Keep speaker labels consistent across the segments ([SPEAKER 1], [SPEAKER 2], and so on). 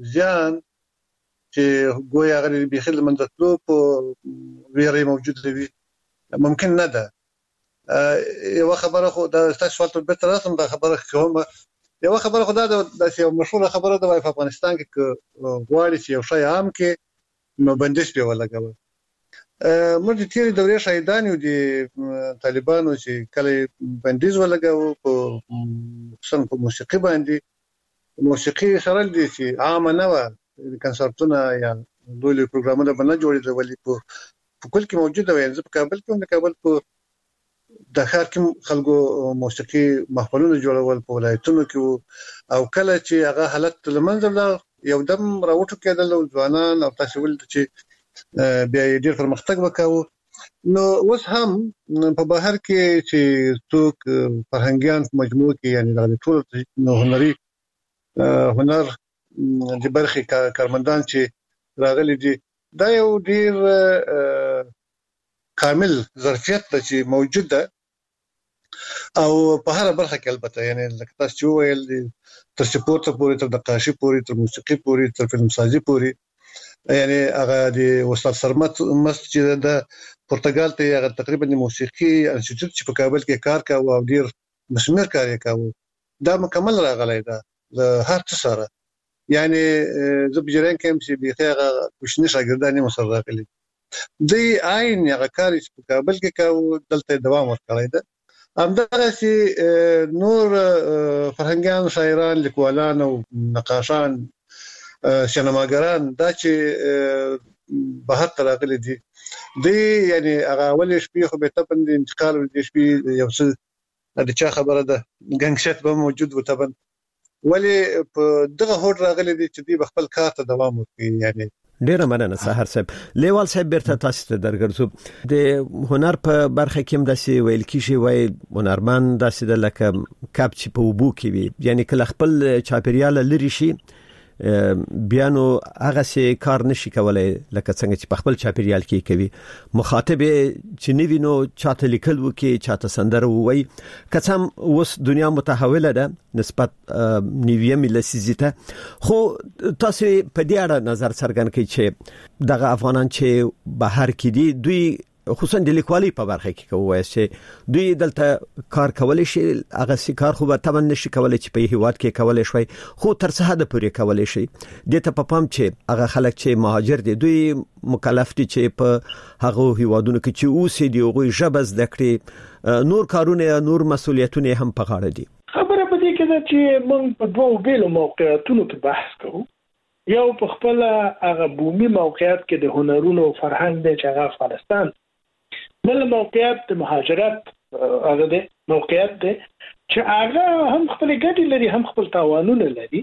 [SPEAKER 1] زیان چې ګویا غوړي به خل منځتلو په ویری موجود وي ممکن نه ده. یو خبره خو دا تاسو سوال ته به تر اوسه دا خبره کوم. یو خبره خو دا د یو مشهور خبره ده په افغانستان کې غواړي چې یو شی عام کې نو بندش به ولګوي. موږ د تیری دورې شاهدان یو د طالبانو چې کله بندیز ولګاو په خصوصا په موسیقي باندې. موسیقي سره دي چې عام نه و کنسرتونه یا لوی پروګرامونه باندې جوړېدل ولې په کل کې موجوده وي. په کابل کې د کابل په د ښار کې خلکو موسیقي محفلونه جوړول په ولایتونو کې او کله چې هغه حالت لمنځه یو دم راوټو کېدل ځوانان او تاسو ول چې بیا ډېر پرمختګ وکاو. نو اوس هم په بهر کې چې څوک فرهنګيان په مجموع کې یعنی د ټول هنر د برخې کارمندان چې راغلي دي دا یو ډېر کامل ظرفیت چې موجود ده او په هر برخه کې البته یعنی لکه تاسو چې ویل تر سپورت پورې تر نقاشي پورې تر موسیقي پورې تر فلم سازي پورې یعنی هغه د استاد سرمت مسجد د پرتګال ته هغه تقریبا موسیقي انسټیټیوټ چې په کابل کې کار کاوه او ډېر مسمر کار یې کاوه دا مکمل راغلی دا د هر څه سره یعنی زه بجران کوم چې به هغه کوشنی شاګردان یې مسر راغلي دی عین هغه کار چې په کابل کې کاوه دلته دوام ورکړی ده. همدغه چې نور فرهنګيان شاعران لیکوالان او نقاشان سینماګران دا چې بهر تراغلي دي یعنی هغه اول شپې خو به تبند انتقال ولې شپې یو څه د چا خبره ده ګنګشت به موجود و تبند ولی په دغه هوټ راغلي دي چې دی خپل کار ته دوام ورکړي. یعنی
[SPEAKER 2] ډیره مننه سحر صاحب. لیوال صاحب بیرته تاسو ته درګرځو د هنر په برخه کې هم داسې ویل کیږي وای هنرمند داسې د لکه کپ چې په وبو کې وي یعنی کله خپل چاپیریال لري شي بیا نو هغه سي کار نشي کولای لکه څنګه چې په خپل چاپیریال کې کوي. مخاطب چې نوی نو چاته لیکل وکي چاته سندره وای کڅم اوس دنیا متحوله ده نسبت نیویم لسیزیته خو تاسو په دې اړه نظر څرګند کړئ چې دغه افغانان چې بهر کې دي دوی خصوصا د لیکوالۍ په برخه کې کوي چې دوی دلته کار کولای شي هغه سي کار خو به تمن نشي کولای چې په هیواد کې کولای شي خو تر څه حد پورې کولای شي. د ته په پام چې هغه خلک چې مهاجر دي دوی مکلف دي چې په هغه هیوادونو کې چې اوسې دي هغه ژبه زده کړي نور کارونه نور مسؤلیتونه هم په غاړه دي.
[SPEAKER 3] خبره په دې کې ده چې موږ په دوه بیلو موقعیتونو کې بحث کوو. یو په خپل هغه بومي موقعیت کې د هنرونو او فرهنګ د چې افغانستان بل موقعیت د مهاجرت هغه د موقعیت دی چې هغه هم خپل ګټې لري هم خپل تاوانونه لري.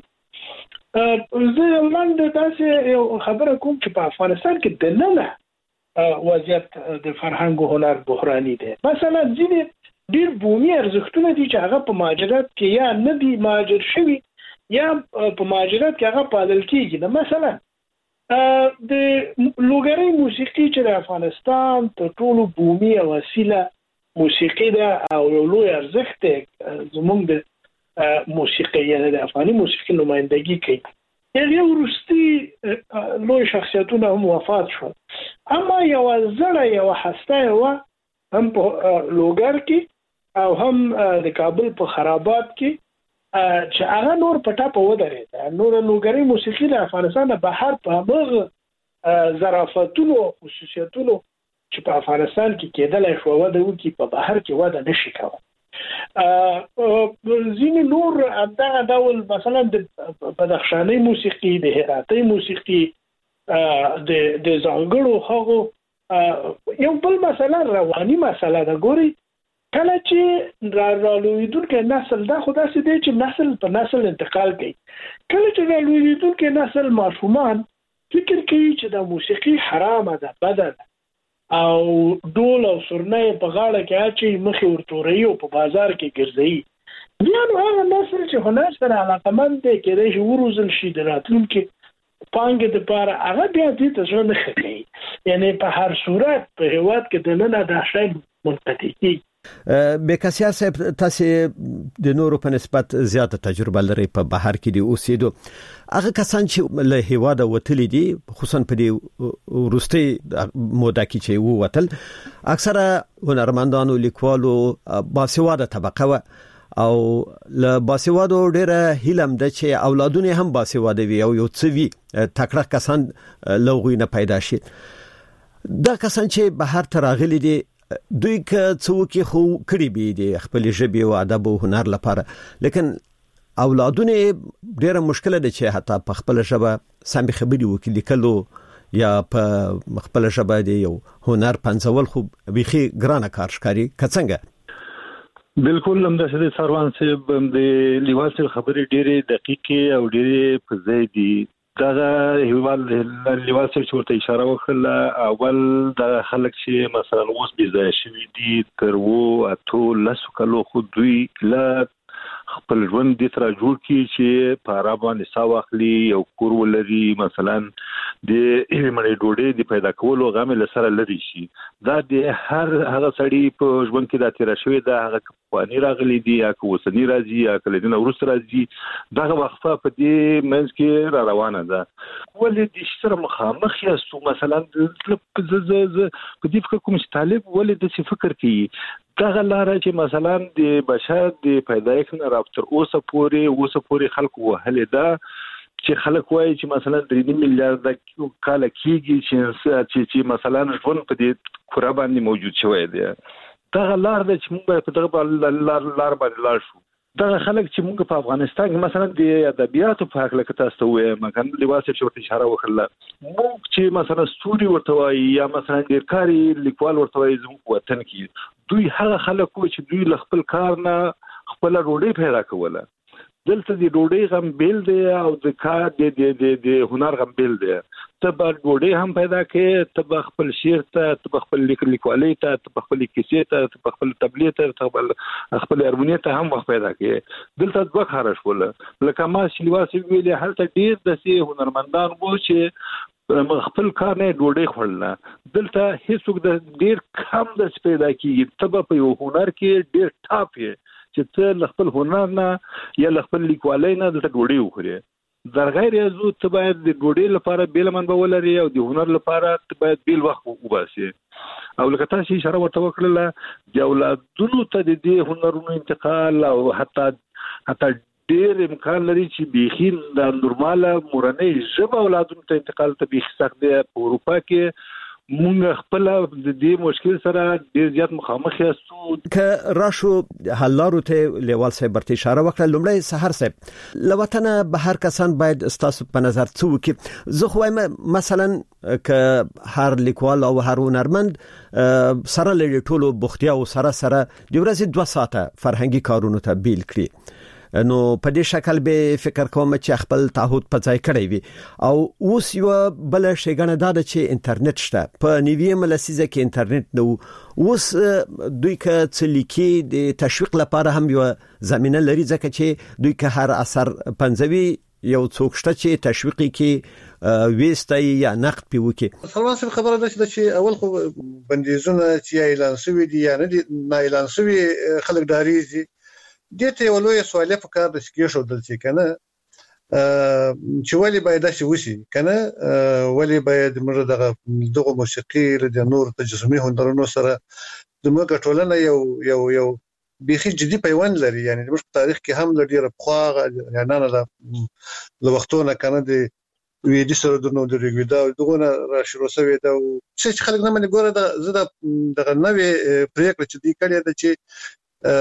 [SPEAKER 3] زه لاندې داسې یو خبره کوم چې په افغانستان کې د ننه وضعیت د فرهنګ او هنر بحراني دی. مثلا ځینې ډېر بومي ارزښتونه دي چې هغه په مهاجرت کې یا نه دي مهاجر شوي یا په مهاجرت کې هغه پالل کېږي. مثلا د لوګرۍ موسیقي چې د افغانستان تر ټولو بومي او اصیله موسیقي ده او لوی ارزښت دی زموږ د موسیقي یعنی د افغاني موسیقي نمائندګي کوي. یو وروستي لوی شخصیتونه هم وفات شول اما یو زړه یو هسته یو هم په لوګر کې او هم د کابل په خرابات کې چې هغه نور پټه په ودرېده. نور لوګرۍ موسیقي د افغانستان بهر په هغه ظرافتونو خصوصیتونو چې په افغانستان کې کېدلای شو وده وکړي په بهر کې وده نشي کولی. ځینې نور دغه ډول مثلا د بدخشانۍ موسیقي د هراتۍ موسیقي د ځانګړو هغو یو بل مسله رواني مسله ده. ګوري کله چې رالویدونکو نسل دا خو داسې دی چې نسل په نسل انتقال کوي. کله چې رالویدونکو نسل ماشومان فکر کوي چې د موسیقي حرامه ده بده ده او ډول او سرنۍ په غاړه کې اچي مخې ورتوري او په بازار کې ګرځي بیا نو هغه نسل چې هنر سره علاقمند دی کېدای شي وروزل شي د راتلونکي پانګې دپاره هغه بیا دې ته زړه نه ښه کوي. یعنې په هر صورت په هېواد کې دننه دا شی منقطع کېږي.
[SPEAKER 2] بیکسیار صاحب تاسو د نورو په نسبت زیاته تجربه لري په بهر کې دی اوسېدو. هغه کسان چې له هیواده وتلي دي خصوصا په دې وروستي موده کې چې ووتل اکثره هنرمندانو لیکوالو باسواده طبقه و او له باسوادو ډیره هیلم د چې اولادونه هم باسواده وي او یو څه وي تکړه کسان لوغوي نه پیدا شي. دا کسان چې بهر تراغلي دي دوی که څوک خو کړي به دي خپل ژبه او ادب او هنر لپاره، لیکن اولادونه ډیره مشکله ده چې حتی په خپل ژبه سم خبري وکړي لیکلو یا په خپل ژبه دی یو هنر پنځول خو بيخي ګرانه کار ښکاري. کڅنګه
[SPEAKER 4] بالکل هم د سروان صاحب د لیوال سره خبرې ډېرې دقیقې او ډېرې په ځای دي. دا لیوال سره ورته اشاره وکړه اول د خلک چې مثلا اوس بيځای شوي دي تر وو اتو لاسو کلو خو دوی لا خپل ژوند د تر جوړ کی چې په عربان حساب اخلي او کور ولري مثلا د ایمنې ډوډۍ د پیدا کولو غامل سره لري شي. دا د هر هغه سړی په ژوند کې د تیر شوی د هغه قوانین راغلي دي یا کوسنی راځي یا کله د ورس راځي دغه وقفه په دې منځ کې را روانه ده. ولې د سره مخامخ یاستو مثلا په دې فکر کوم چې طالب ولې د فکر کوي دغه لاره چې مثلا د بشر د پیدایښت نه راوتر اوسه پورې خلکو وهلې ده چې خلک وایي چې مثلا 3 میلیارډ کال کېږي چې مثلا ژوند په دې کره باندې موجود شوی دی. دغه لار د چې موږ په دغه لار باندې لاړ شو. دغه خلک چې موږ په افغانستان کې مثلا د ادبیاتو په حق لکه تاسو وایي مکان لیواسه چې ورته اشاره وکړه موږ چې مثلا ستوري ورته وایي یا مثلا د کاری لیکوال ورته وایي زموږ وطن کې دوی هغه خلک چې دوی ل خپل کار نه خپل روډي پیدا کوله. دلته د ډوډۍ غم بیل دی او د کار د هنر غم بیل دی. ته به ډوډۍ هم پیدا کې ته به خپل شعر ته به خپل لیکوالۍ ته به خپل کیسې ته به خپل تبلیغ ته خپل هارمونی ته هم وخت پیدا کې. دلته دوه کار شول لکه ما شلیواسي ویلي هلته ډیر د سي هنرمندان وو چې خپل کار نه ډوډۍ خورله. دلته هیڅوک د ډیر کم د پیدا کیږي. ته په یو هنر کې ډیر ټاپ یې چې ته خپل هنر نه یا خپل لیکوالۍ نه د ډوډۍ وخوري. در غیر یزو ته باید د ډوډۍ لپاره بیل منبع ولري او د هنر لپاره ته باید بیل وخت وباسي. او لکه تاسو اشاره ورته وکړه د اولادونو ته د دې هنرونو انتقال او حتی ډېر امکان لري چې بيخي د نورماله مورنۍ ژبه اولادونو ته انتقال ته بيخي سخت دی. په اروپا کې مونږ خپل د دې مشکل سره ډیر زیات مخامخ یاستو.
[SPEAKER 2] که راشو حل لارو ته لیوال صاحب برته اشاره وکړه. لومړی سحر صاحب لوطن بهر کسان باید استاسو په نظر څه وکړي؟ زه خو مثلا که هر لیکوال او هر هنرمند سره لري ټولو بوختیا او سره د ورځې 2 ساعته فرهنګي کارونو ته بیل کړي نو په دې شکل به فکر کوم چې خپل تعهد په ځای کړی وي. او اوس یو بل شیګنه دا چې انټرنیټ شته په نیویمه لسیزه کې انټرنیټ نو اوس دوی که څلیکي د تشویق لپاره هم یو زمينه لري ځکه چې دوی که هر اثر پنځوي یو څوک شته چې تشویقي کې وېستای یا نقد پیوکي.
[SPEAKER 1] خلاص خبره ده چې اول خو بندیزونه چې اعلان شوی دي یا نه اعلان شوی خلک داریږي دته یو لوی سوال په کار د سکیشو دلته کنه چې ولی باید شي وشي کنه ولی باید موږ دغه موسیقي د نور تجسمي هنرونو سره دموږ ټولنه یو بيخي جدي پیوند لري. یعنی موږ په تاریخ کې هم لري په یا نه له وختونه کنه د وی دي سره د نو د ریګودا دغه را شروع شوی دا چې خلک نه مني ګوره د زړه دغه نوې پریکړه چې دی کړی دا چې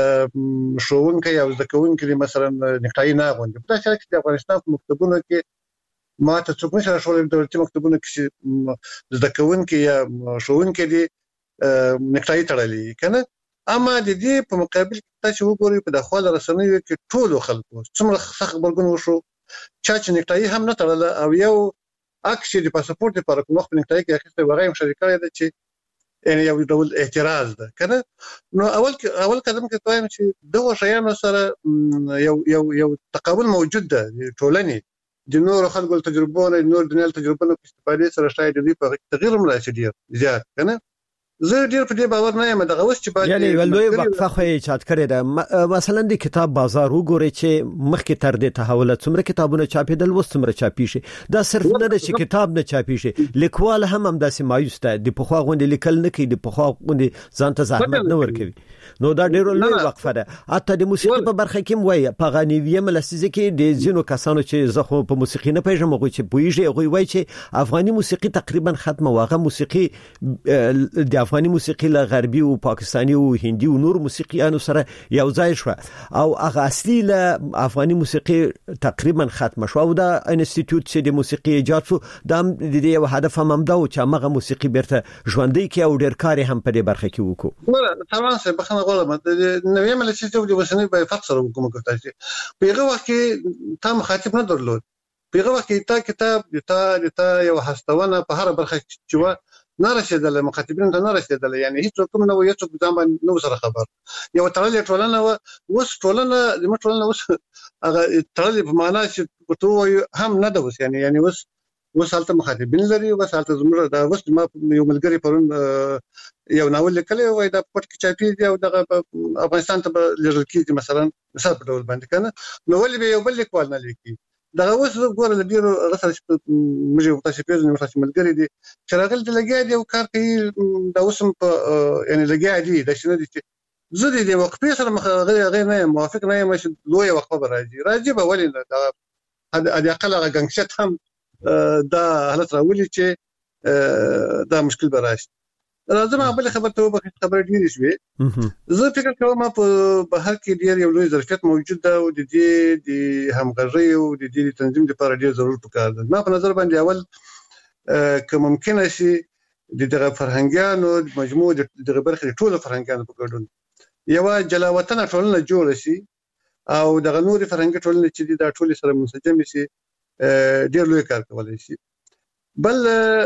[SPEAKER 1] شوونکي او ځکهونکي مثلا نکټای نه غونډه په تاسو کې د افغانستان په مکتبونو کې ما ته څوک نشه شولې د دولتي مکتبونو کې ځکهونکي یا شوونکي دي نکټای تړلې کنه. اما د دې په مقابل کې تاسو وګورئ په داخله رسنیو کې ټولو خلکو څومره سخت خبرګون وشو چې نکټای هم نه تړله او یو عکس د پاسپورت لپاره کوم وخت نکټای کې اخیسته وغه مشارکت ده چې یعنی یو ډول اعتراض ده کنه. نو اول قدم کې وایم چې دغه شیانو سره یو تقابل موجود ده ټولنې د نور خلکو تجربو نه نور د نړۍ تجربو نه استفادې سره شاید دې په تغییر ملاسي ډیر زیات کنه. زه ډیر په دې باور نه یم دغه اوس چې باید
[SPEAKER 2] یعنی ولوي وقفه خو یې چات کړی دا مثلا د کتاب بازار وګوري چې مخکې تر دې تحول څومره کتابونه چاپېدل و څومره چاپی شي دا صرف نه د کتاب نه چاپی شي لیکوال هم داسې مایوس ده د پخوا غونډې لیکل نه کوي د پخوا غونډې ځان ته زحمت نه ورکوي نو دا ډیر لوی وقفه ده حتی د موسیقي په برخه کې وایي په غنیویم لسیزه کې د زینو کسانو چې زه خو په موسیقي نه پیژنم غوي چې پویږي غوي وایي چې افغاني موسیقي تقریبا ختمه واغه موسیقي د افغاني موسیقي له غربي او پاکستاني او هندي او نور موسیقيانو سره یو ځای شو او هغه اصلي له افغاني موسیقي تقریبا ختمه شو او دا انسټیټیوټ چې د موسیقي ایجاد شو دا د دې هدف هم دا و چې هغه موسیقي بیرته ژوندۍ کې او ډیر کار هم په دې برخه کې وکړو
[SPEAKER 1] طبعا څه بخنه غواړم د نوې ملي چې د وسنۍ په فقط سره کوم کوي چې په هغه وخت کې تا مخاطب نه درلود په هغه وخت کې تا کتاب تا یو هستونه په هر برخه کې و نه رسیدل مخاطبین ته نه رسیدل یعنی هیڅ کوم نه وي چې ځان نو سره خبر یو تړلې ټولنه وس ټولنه د ټولنه وس هغه تړلې په معنا چې ته هم نه ده وس یعنی وس حالت مخاطبین لري وس حالت زموږ دا وس ما یو ملګری پرون یو ناول لیکلی وای دا پټ کې چاپی دی او د افغانستان ته لږ کېږي مثلا په ډول باندې کنه نو ولې یو بل لیکوال نه لیکي دا اوس ګوره د ډیرو رسل موږ تاسو پیژنې تاسو ملګری دي چې راغل د لګیا دی او کار کوي دا اوس په یعنی لګیا دی د شنو دي زه دې وقفې سره غیر نه موافق نه یم چې لوی وقفه راځي به ولې دا د اقل غنښت هم دا حالت راولي چې دا مشکل به راشي راځم بل خبر ته به خبر ډیری شوي زه فکر کوم په بهر کې ډیر یو لوی ظرفیت موجود ده او د دې د همغږي او د دې تنظیم لپاره ډیر ضرورت پکار ده ما په نظر باندې اول که ممکن شي د دغه فرهنګانو مجموعه د برخې ټول فرهنګانو په ګډون یو جلاوطن ټولنه جوړ شي او دغه نور فرهنګ ټولنه چې د ټول سره منسجم شي ډیر لوی کار کولای شي بل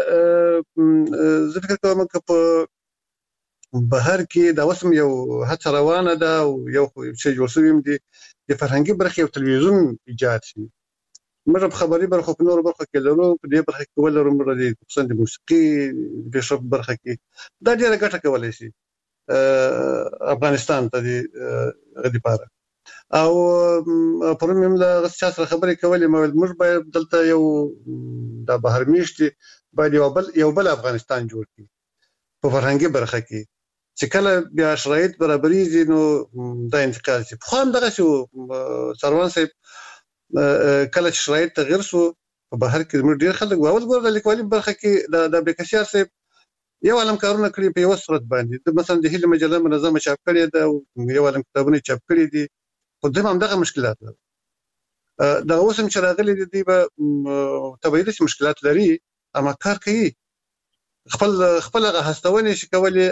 [SPEAKER 1] زه فکر کوم چې په بهر کې دا وسم یو هڅه روانه ده او یو څه جوړ شوی دی د فرهنګي برخې او تلویزیون ایجاد شي موږ په خبري برخو په نور برخو کې لرو په دې برخه کې ولرو موږ د خصوصا د موسیقي د شپ برخه کې دا ډیره ګټه کولای شي افغانستان ته د غديپاره او پرون موږ د سیاست خبرې کولې موږ باید دلته یو د بهر میشتي باید یو بل افغانستان جوړ کړي په فرهنګي برخه کې چې کله بیا شرایط برابرېږي نو دا انتقال شي خو هم دغه شو سروان صاحب کله شرایط تغیر شو په بهر کې موږ ډیر خلک اول ګور د لیکوالي برخه کې د بکشار صاحب یو علم کارونه کړی په یو صورت باندې مثلا د هیله مجله منظمه چاپ کړې ده یو علم کتابونه چاپ کړي دي خو هم دغه مشکلات دا اوسم چې راغلي دي به تبعیدي مشکلات لري اما کار کوي خپل هستونه شي کولای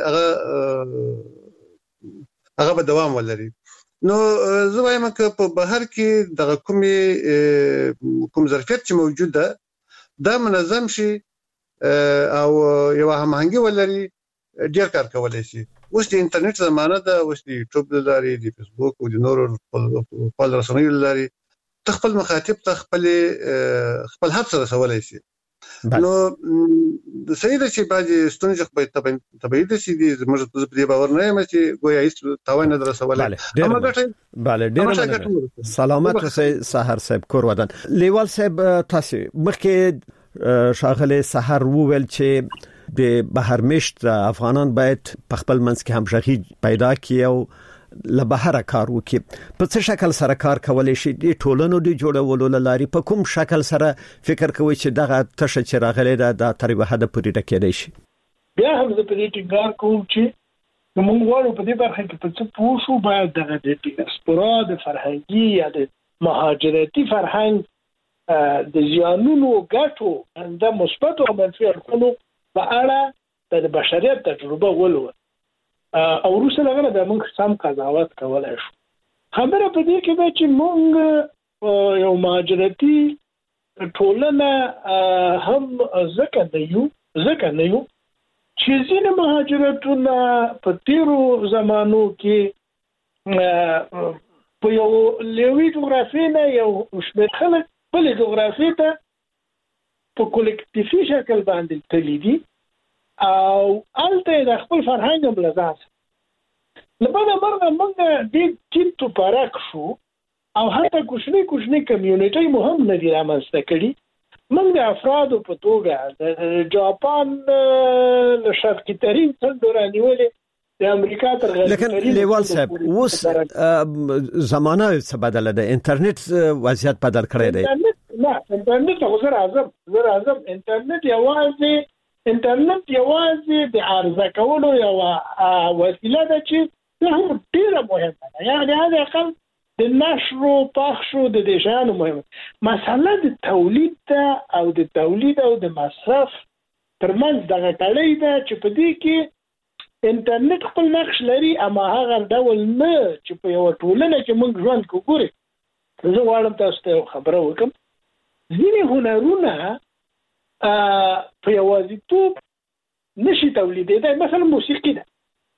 [SPEAKER 1] هغه به دوام ولري نو زه وایم چې په بهر کې دغه کوم ظرفیت چې موجود ده دا منظم شي او یو هماهنګي ولري ډیر کار کولای شي اوس د انټرنیټ زمانه ده اوس د یوټیوب لري د فیسبوک او د نورو خپل رسنیو لري خپل مخاطب ته خپل هر څه رسولای شي نو د سیده چې باندې ستونزې خپل تبعید شي د موږ په دې باور نه یم چې ګویا هیڅ تاوان نه رسولای اما
[SPEAKER 2] بله ډیر سلامت اوسئ سحر صاحب کور ودان لیوال صاحب تاسو مخکې شاغله سحر وویل چې د بهرمشت افغانان باید په خپل منځ کې همغږي پیدا کړي او له بهر کار وکړي په څه شکل سره کار کولای شي د ټولنو د جوړولو لاري په کوم شکل سره فکر کوي چې دغه تشه چې راغلي د تقریبا حد پورې ډکېدای شي
[SPEAKER 3] بیا هم زه په دې ټینګار کوم چې موږ غواړو په دې برخه کې په څه پوه شو باید دغه د ډیاسپورا د فرهنګي یا د مهاجرتي فرهنګ د زیانونو ګټو د مثبت او منفي اړخونو په اړه د بشریت تجربه ولول او روسه لغه د موږ سم قضاوت کولای شو خبره په دې کې ده چې موږ یو مهاجرتي ټولنه هم ځکه نه یو چې ځینې مهاجرتونه په تیرو زمانو کې په یو لوی جغرافي نه یو شمېر خلک بلې جغرافي ته په کولکټیفي شکل باندې تللی دي او الته د خپل فرهنګ بلځاس لپاره مرغه موږ د ټیټو پارک شو او حتی کوچنی کمیونټي مهم نه دي رامنځته کړي. موږ د افرادو په توګه د جاپان له شرقي ترین څنډو رانیولې د امریکا تر غربي
[SPEAKER 2] لکن لیوال صاحب اوس زمانه څه بدله ده، انټرنیټ وضعیت بدل کړی دی.
[SPEAKER 3] انټرنیټ خو زه راځم انټرنیټ یوازې د عرضه کولو یو وسیله ده چې ډیره مهمه ده. یعنې هغه اقل د نشر او پخشو د دې شیانو مهمه مسله د تولید ده او د تولید او د مصرف ترمنځ دغه کړۍ ده چې په دې کې انټرنیټ خپل نقش لري، اما هغه ډول نه چې په یو ټولنه کې موږ ژوند کوو. زه غواړم تاسو ته خبره وکړم، ځینې هنرونه په یوازیتوب نشي تولیدېدای. مثلا موسیقي ده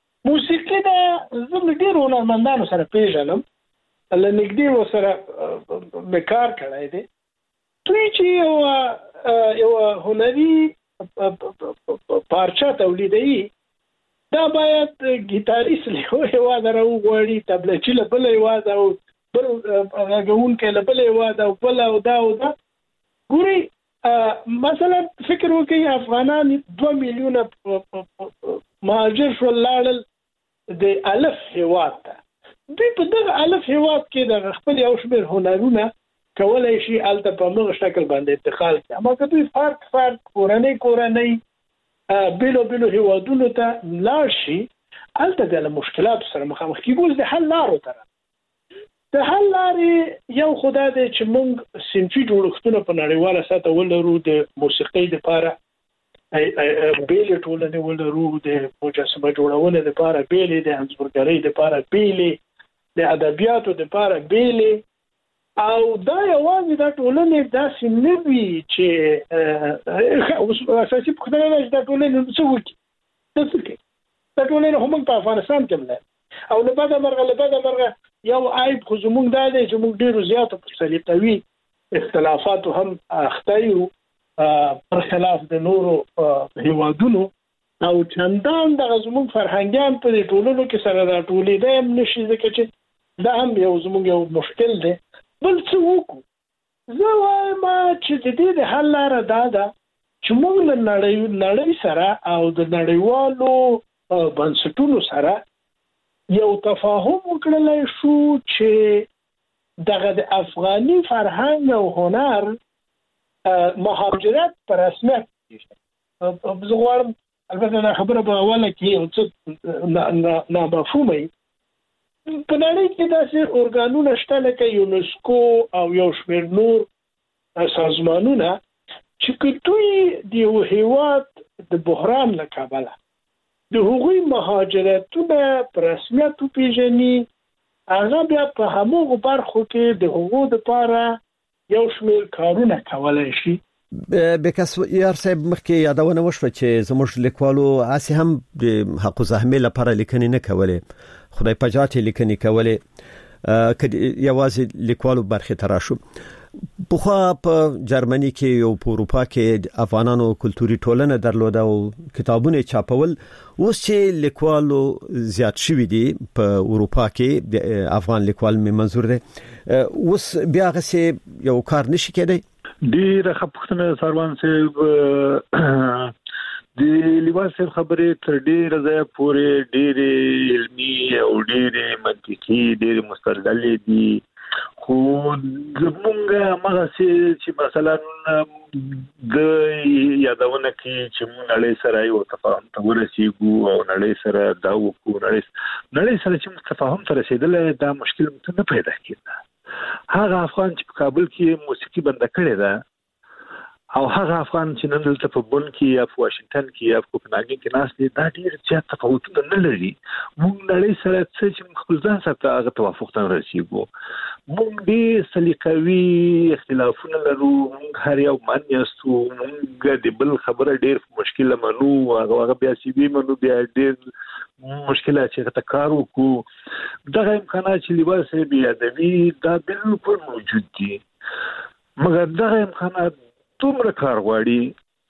[SPEAKER 3] زه ډېر هنرمندانو سره پیژنم، له نږدې ورسره مې کار کړی دی. دوی چې یو هنري پارچه تولیدوي، دا باید ګیتاریست له هېواده راوغواړي، تبلچي له بله هېواده او بل غږونکی له بله هېواده او بل او دا ګورئ. مثلا فکر وکړئ افغانان 2 میلیونه مهاجر شول، لاړل د الف هېواد ته. دوی په دغه الف هېواد کې د خپل یو شمېر هنرونه کولی شي هلته په همغه شکل باندې انتقال کړي. اما که دوی فرق کورنۍ بیلو هېوادونو ته لاړ شي، هلته د مشکلاتو سره مخامخ کېږي. د حل لارو ته د حل لارې یو خو دا دی چې موږ صنفي جوړښتونه په نړیواله سطحه ولرو، د موسیقۍ دپاره بیلې ټولنې ولرو، د مجسمه جوړونې دپاره بیلې، د انځورګرۍ دپاره بیلې، د ادبیاتو دپاره بیلې. او دا یوازې دا ټولنې داسې نه وي چې اساسي پوښتنه ده چې دا ټولنې څه وکړي، څه کوي. دا ټولنې خو موږ په افغانستان کې هم لرو. او له بده مرغه یو عیب خو زموږ دا دی چې موږ ډېرو زیاتو په سلیقوي اختلافاتو هم اخته یو پر خلاف د نورو هېوادونو، او چندان دغه زموږ فرهنګیان په دې ټولنو کې سره راټولېدی هم نشي، ځکه چې دا هم زموږ یو مشکل دی. بل څه وکړو؟ زه وایم چې د دې د حل لاره دا ده چې موږ له نړۍ سره او د نړیوالو بنسټونو سره یو تفاهم وکړلی شو چې دغه د افغاني فرهنګ او هنر مهاجرت په رسمیت زه غواړم، البته دا خبره به اوله کې یو څه نامفهومه وي، په نړۍ کې داسې ارګانونه شته لکه یونسکو او یو شمېر نور سازمانونه چې که دوی د یو هېواد د بحران له کبله د هغوی مهاجرتونه په رسمیت وپېژني، هغه بیا په هماغو برخو کې د هغو دپاره یو شمېر کارونه کولی شي.
[SPEAKER 2] بکس یار صاحب مخکې یادونه وشوه چې زموږ لیکوالو هسې هم د حق الزحمې لپاره لیکنې نه کولې، خدای پجات لیکنې کولې، یوازې لیکوالو برخې ته راشو. پخوا په جرمني کې او په اروپا کې افغانانو کلتوري ټولنه درلوده او کتابونه چاپول. اوس چې لیکوالو زیات شوي دي په اروپا کې، د افغان لیکوال مې منظور دی، اوس بیا غسه یو کار نشي کېدی.
[SPEAKER 4] ډیره خپختنه سروان صاحب د لیوال صاحب خبرې تر ډیره ځای پورې ډیره علمي او ډیره منطقي ډیره مستدللې دي، خو زمونږ هغه چې مثلا د یادونه کې چې موږ نړۍ سره یو تفاهم ته ورسېږو او نړۍ سره دا وکړو، نړۍ سره چې تفاهم ته رسېدل دا مشکل نه پیدا کېده. هغه افغان چې په کابل کې موسیقي بنده کړې ده او هغه افغان چې نن دلته په بون کې یا په واشنگټن کې یا په کوپنهاګن کې ناست دي، دا ډېر زیات تفاوتونه نه لري. موږ نړۍ سره څه چې خپل ځان سره هغه توافق ته رسېږو. موږ ډېر سلیقوي اختلافونه لرو، موږ هر یو من یاستو، موږ د بل خبره ډېر مشکله منو، هغه بیا سیبي منو، بیا ډېر مشکلات چې ته کار وکړو. دغه امکانات چې لیوال صاحب یادوي دا بالکل موجود دي، مګر دغه امکانات دومره کار غواړي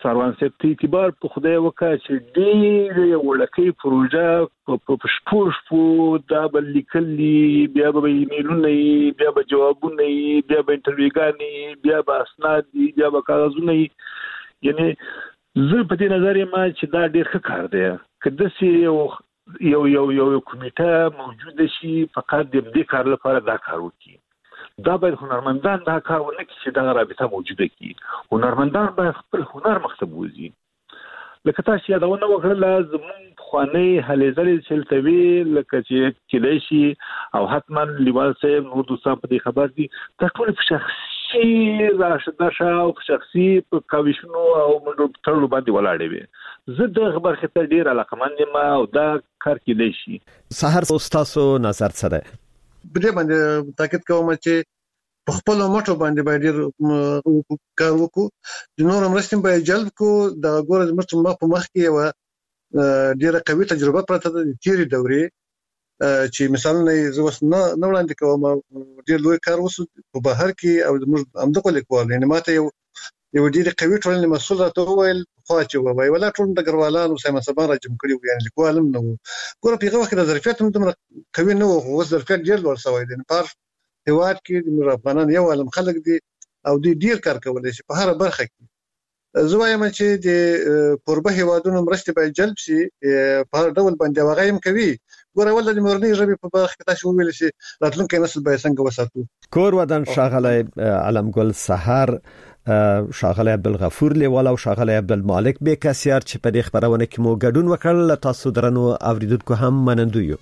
[SPEAKER 4] سروان صاحب ته اعتبار په خدای وکړه چې ډېر وړکې پروژه په شپو دا بل لیکلي بیا به ایمیلونه بیا به جوابونه بیا به انټرویوګانې بیا به اسناد بیا به کاغذونه یعنی زه په دې نظر یم چې دا ډېر ښه کار دی که داسې یو کمیټه موجوده شي فقط د دې کار لپاره دا کار وکړي دا باید هنرمندان دا کار ونه کړي چې دا رابطه موجوده کړي هنرمندان باید خپل هنر مخته بوځي لکه تاسو یادونه وکړه زموږ پخوانی هلې ځلې چلتوي لکه چې کلی شي او حتما لیوال صاحب نور دوستان په دې خبر دي دا ټول په شخصي راشده او په شخصي په کاوشونو او تړلو باندې ولاړې وي زه د خبر خطر ډیر علاقمند یم او دا کار کېدای شي
[SPEAKER 2] سحر تاسو نظر سره
[SPEAKER 1] بده باندې تاکید کوم چې په خپل مټو باندې باندې کار وکړو د نور مرستې په جلب کو د ګورز مرستې په مخ کې و ډیره قوي تجربه پرته د تیری دورې چې مثلا زه وس نه وړاندې کوم ډیر لوی کار وسو په بهر کې او موږ همدغه لیکوال نه ماته یو ډیر قوي ټولنې مسؤل راته وویل خو چې وای ولا ټول د ګروالانو سیمه سبا راجم کړی یعنی لیکوالم نو ګوره په هغه وخت د ظرفیت هم دومره قوي نه و او ظرفیت ډیر لوړ شوی دی په هیواد کې د افغانان یو عالم خلک دي او ډیر کار کولای شي په هر برخه کې زه وایم چې د قربه هیوادونو مرستې باید جلب شي په هر ډول باندې واغیم کوي ګوره ولله د مورنۍ ژبې په برخه کې تاسو ویل شي راتلونکي نسل به څنګه وساتو
[SPEAKER 2] کور ودان شاغله علمګل سحر شاغله عبدالغفور لیوال او شاغله عبدالمالک بیکاسیار چې په دې خبرونه کې مو ګډون وکړل تاسو درنو اوریدونکو هم منندو یو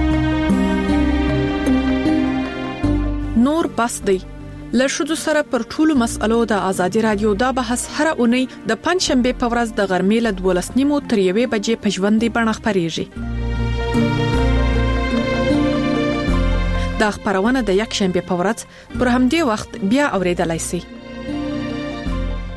[SPEAKER 5] نور بس دی لشدو سره پر ټولو مسألو د ازادي رادیو دا بحث هر اونۍ د پنځشنبه په ورځ د غرمې له 12:30 تر 1 بجې په ژوندۍ بڼه خبريږي دا خبرونه د یک شنبه په ورځ پر همدې وخت بیا اوریدلای شئ